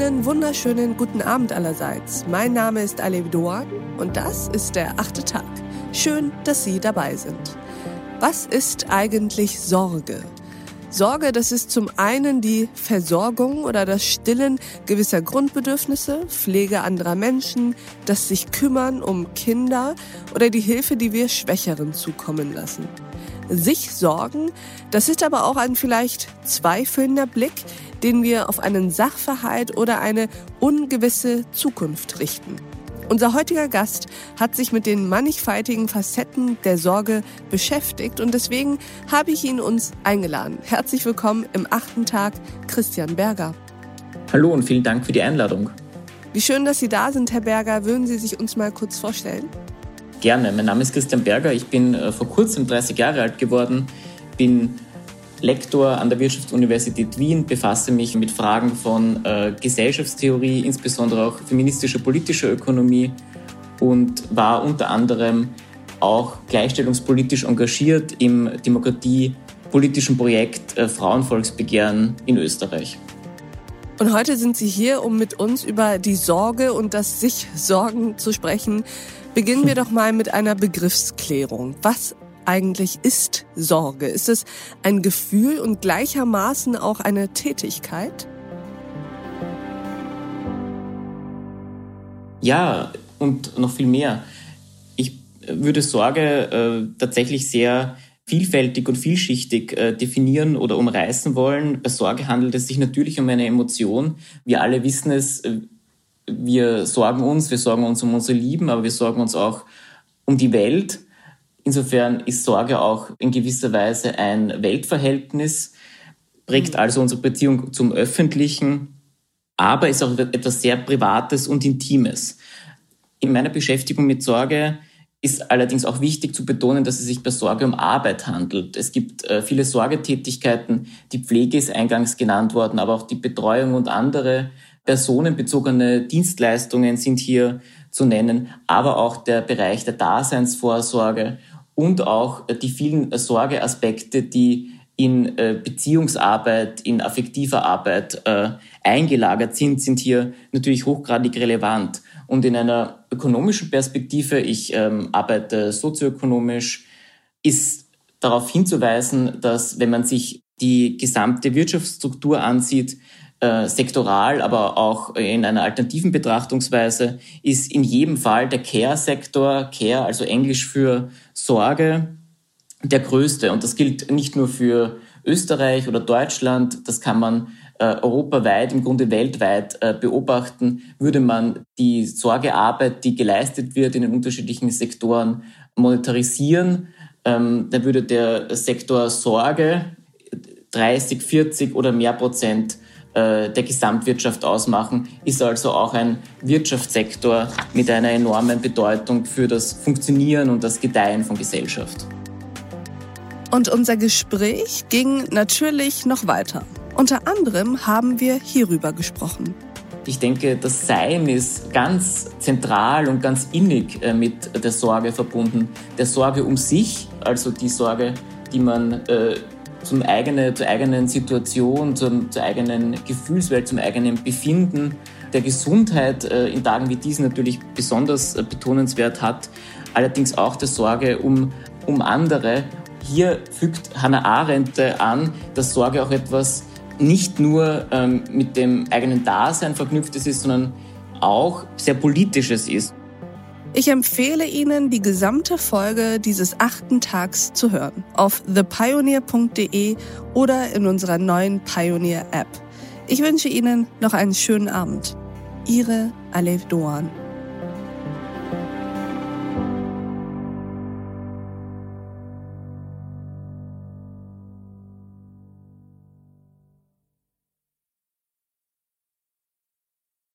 Einen wunderschönen guten Abend allerseits. Mein Name ist Alev Doan und das ist der 8. Tag. Schön, dass Sie dabei sind. Was ist eigentlich Sorge? Sorge, das ist zum einen die Versorgung oder das Stillen gewisser Grundbedürfnisse, Pflege anderer Menschen, das sich kümmern um Kinder oder die Hilfe, die wir Schwächeren zukommen lassen. Sich sorgen, das ist aber auch ein vielleicht zweifelnder Blick, den wir auf einen Sachverhalt oder eine ungewisse Zukunft richten. Unser heutiger Gast hat sich mit den mannigfaltigen Facetten der Sorge beschäftigt und deswegen habe ich ihn uns eingeladen. Herzlich willkommen im 8. Tag, Christian Berger. Hallo und vielen Dank für die Einladung. Wie schön, dass Sie da sind, Herr Berger. Würden Sie sich uns mal kurz vorstellen? Gerne. Mein Name ist Christian Berger. Ich bin vor kurzem 30 Jahre alt geworden, bin Lektor an der Wirtschaftsuniversität Wien, befasse mich mit Fragen von Gesellschaftstheorie, insbesondere auch feministischer politischer Ökonomie und war unter anderem auch gleichstellungspolitisch engagiert im demokratiepolitischen Projekt Frauenvolksbegehren in Österreich. Und heute sind Sie hier, um mit uns über die Sorge und das Sich-Sorgen zu sprechen. Beginnen wir doch mal mit einer Begriffsklärung. Was eigentlich ist Sorge? Ist es ein Gefühl und gleichermaßen auch eine Tätigkeit? Ja, und noch viel mehr. Ich würde Sorge tatsächlich sehr vielfältig und vielschichtig definieren oder umreißen wollen. Bei Sorge handelt es sich natürlich um eine Emotion. Wir alle wissen es, wir sorgen uns um unsere Lieben, aber wir sorgen uns auch um die Welt. Insofern ist Sorge auch in gewisser Weise ein Weltverhältnis, prägt also unsere Beziehung zum Öffentlichen, aber ist auch etwas sehr Privates und Intimes. In meiner Beschäftigung mit Sorge ist allerdings auch wichtig zu betonen, dass es sich bei Sorge um Arbeit handelt. Es gibt viele Sorgetätigkeiten, die Pflege ist eingangs genannt worden, aber auch die Betreuung und andere personenbezogene Dienstleistungen sind hier zu nennen, aber auch der Bereich der Daseinsvorsorge und auch die vielen Sorgeaspekte, die in Beziehungsarbeit, in affektiver Arbeit eingelagert sind hier natürlich hochgradig relevant. Und in einer ökonomischen Perspektive, ich arbeite sozioökonomisch, ist darauf hinzuweisen, dass wenn man sich die gesamte Wirtschaftsstruktur ansieht, sektoral, aber auch in einer alternativen Betrachtungsweise, ist in jedem Fall der Care-Sektor, Care, also Englisch für Sorge, der größte. Und das gilt nicht nur für Österreich oder Deutschland, das kann man europaweit, im Grunde weltweit beobachten. Würde man die Sorgearbeit, die geleistet wird in den unterschiedlichen Sektoren, monetarisieren, dann würde der Sektor Sorge 30, 40 oder mehr Prozent der Gesamtwirtschaft ausmachen, ist also auch ein Wirtschaftssektor mit einer enormen Bedeutung für das Funktionieren und das Gedeihen von Gesellschaft. Und unser Gespräch ging natürlich noch weiter. Unter anderem haben wir hierüber gesprochen. Ich denke, das Sein ist ganz zentral und ganz innig mit der Sorge verbunden. Der Sorge um sich, also die Sorge, die man zur eigenen Situation, zur eigenen Gefühlswelt, zum eigenen Befinden, der Gesundheit in Tagen wie diesen natürlich besonders betonenswert hat, allerdings auch der Sorge um andere. Hier fügt Hannah Arendt an, dass Sorge auch etwas nicht nur mit dem eigenen Dasein verknüpftes ist, sondern auch sehr Politisches ist. Ich empfehle Ihnen, die gesamte Folge dieses 8. Tags zu hören. Auf thepioneer.de oder in unserer neuen Pioneer-App. Ich wünsche Ihnen noch einen schönen Abend. Ihre Alev Doan.